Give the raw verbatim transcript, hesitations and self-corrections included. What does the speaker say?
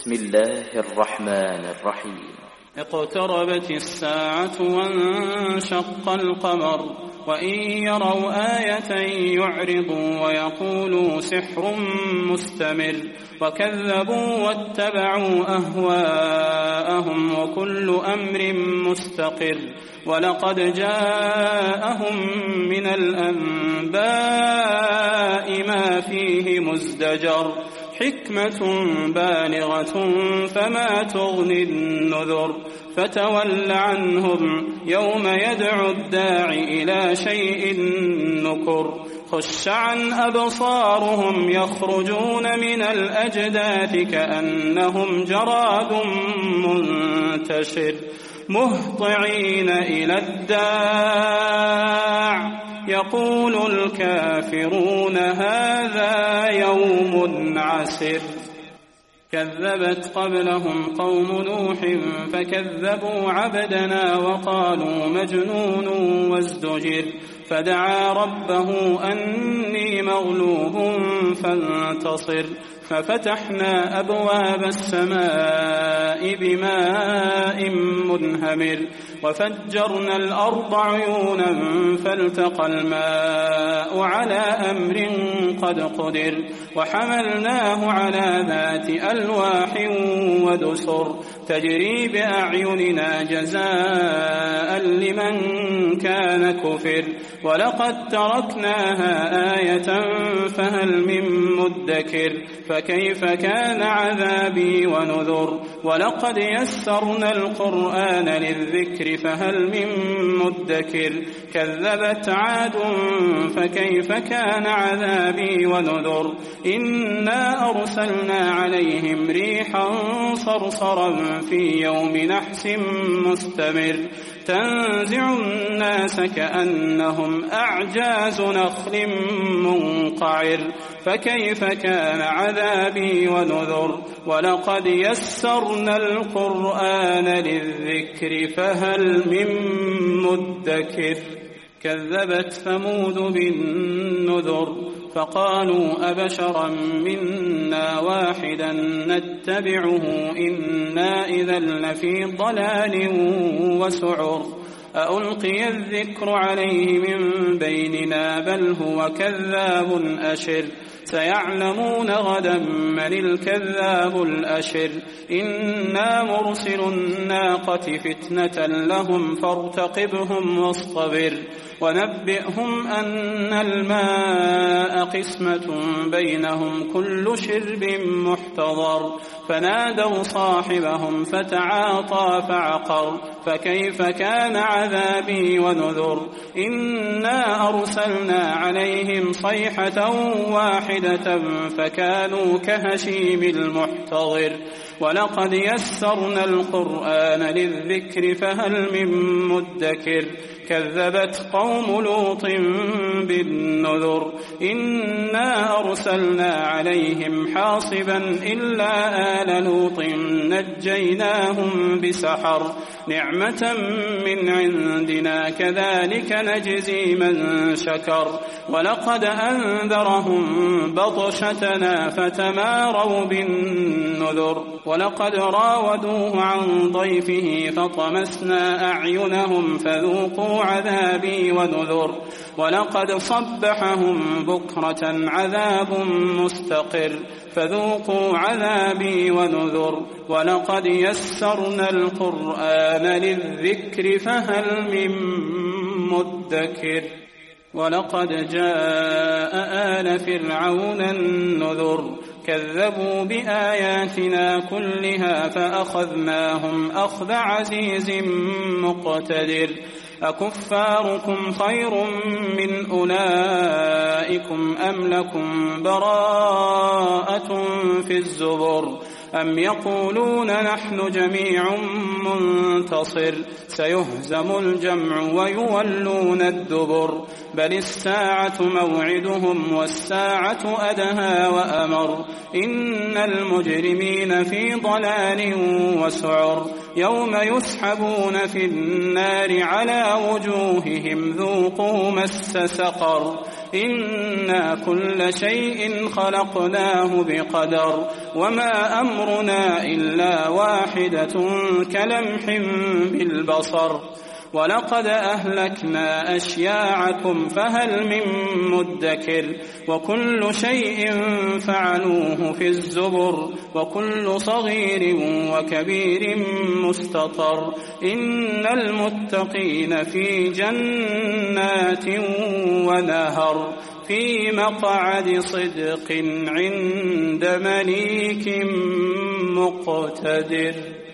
بسم الله الرحمن الرحيم. اقتربت الساعة وانشق القمر وإن يروا آية يعرضوا ويقولوا سحر مستمر وكذبوا واتبعوا أهواءهم وكل أمر مستقر ولقد جاءهم من الأنباء ما فيه مزدجر حكمة بالغة فما تغني النذر فتول عنهم يوم يدعو الداعي إلى شيء نكر خش عن أبصارهم يخرجون من الأجداث كأنهم جراد منتشر مهطعين إلى الداع يقول الكافرون هذا يوم عسر كذبت قبلهم قوم نوح فكذبوا عبدنا وقالوا مجنون وازدجر فدعا ربه أني مغلوب فانتصر ففتحنا أبواب السماء بماء منهمر وفجرنا الأرض عيونا فالتقى الماء على أمر قد قدر وحملناه على ذات ألواح ودسر تجري بأعيننا جزاء لمن كان كفر ولقد تركناها آية فهل من مدكر فكيف كان عذابي ونذر ولقد يسرنا القرآن للذكر فهل من مدكر كذبت عاد فكيف كان عذابي ونذر إنا أرسلنا عليهم ريحا صرصرا في يوم نحس مستمر تنزع الناس كأنهم أعجاز نخل منقعر فكيف كان عذابي ونذر ولقد يسرنا القرآن للذكر فهل من مدكر كذبت ثمود بالنذر فقالوا أبشرا منا واحدا نتبعه إنا إذا لفي ضلال وسعر أألقي الذكر عليه من بيننا بل هو كذاب أشر سيعلمون غدا من الكذاب الأشر إنا مرسل الناقة فتنة لهم فارتقبهم واصطبر ونبئهم أن الماء قسمة بينهم كل شرب محتضر فنادوا صاحبهم فتعاطى فعقر فكيف كان عذابي ونذر إنا أرسلنا عليهم صيحة واحدة فكانوا كهشيم المحتضر ولقد يسرنا القرآن للذكر فهل من مدكر كذبت قوم لوط بالنذر إنا أرسلنا عليهم حاصبا إلا آل لوط نجيناهم بسحر نعمة من عندنا كذلك نجزي من شكر ولقد أنذرهم بطشتنا فتماروا بالنذر ولقد راودوه عن ضيفه فطمسنا أعينهم فذوقوا عذابي ونذر ولقد صبحهم بكرة عذاب مستقر فذوقوا عذابي ونذر ولقد يسرنا القرآن للذكر فهل من مدكر ولقد جاء آل فرعون النذر كذبوا بآياتنا كلها فأخذناهم أخذ عزيز مقتدر أكفاركم خير من أولئكم أم لكم براءة في الزبر أم يقولون نحن جميع منتصر سيهزم الجمع ويولون الدبر بل الساعة موعدهم والساعة أدهى وأمر إن المجرمين في ضلال وسعر يوم يسحبون في النار على وجوههم ذوقوا مس سقر إنا كل شيء خلقناه بقدر وما أمرنا إلا واحدة كلمح بالبصر ولقد أهلكنا أشياعكم فهل من مدكر وكل شيء فعلوه في الزبر وكل صغير وكبير مستطر إن المتقين في جنات ونهر في مقعد صدق عند مليك مقتدر.